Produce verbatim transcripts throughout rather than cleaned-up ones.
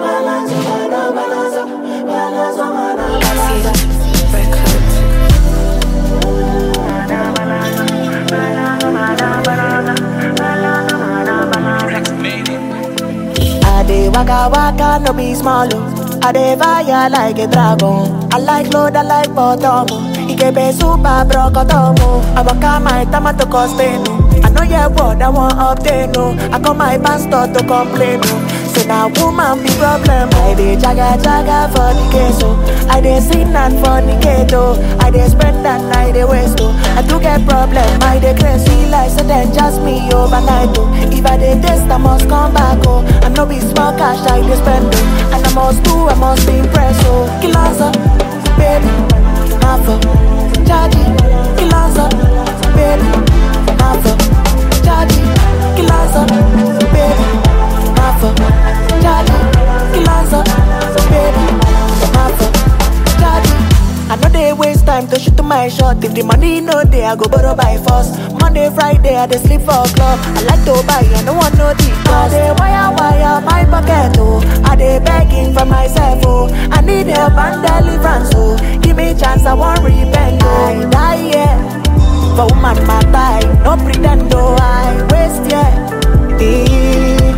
I dey waka waka, no be small oh. I dey fire like a dragon. I like load, I like bottom. Ikebe super brokotomo. I waka my tomato costello. I know your word, I want obtain no. I call my pastor to complain no. Say now woman be problem. I dey jaga jaga for the queso. I dey sin and fornicate oh. I dey spend and I dey waste oh. I do get problem, I dey crazy like so then just me overnight oh. If I dey test, I must come back oh. I know be small cash I dey spend oh. And I must do, I must impress oh. Kilanza, baby, Mafo, Jaji, Kilanza, baby, Mafo, Jaji, Kilanza, baby, Mafo, Jaji, Kilanza, baby, Mafo, Jaji. I know they waste time to shoot to my shot. If the money no day, I go borrow by force. Monday, Friday, I dey sleep for club. I like to buy, I don't want no the cost. I dey wire wire my pocket oh. I dey begging for myself oh. I need help and deliverance oh. Give me chance, I want repent oh. I die yeah. For woman my tie, no pretend oh. I waste yeah. Eh.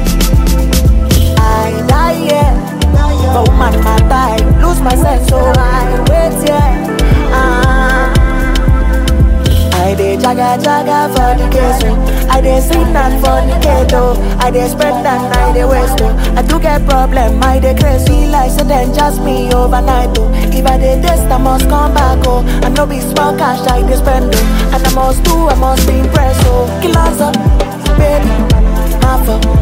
I die yeah. For woman my tie, lose my sense so I wait yeah. Ah. I dey jaga jaga for the case oh. I dey sin and fornicate oh. I dey spend and I dey waste oh. I do get problem, I dey crazy like so then just me overnight oh. If I dey test, I must come back oh. I know be small cash I dey spend oh. And I must do, I must impress oh. Kilanza, baby, Mafo,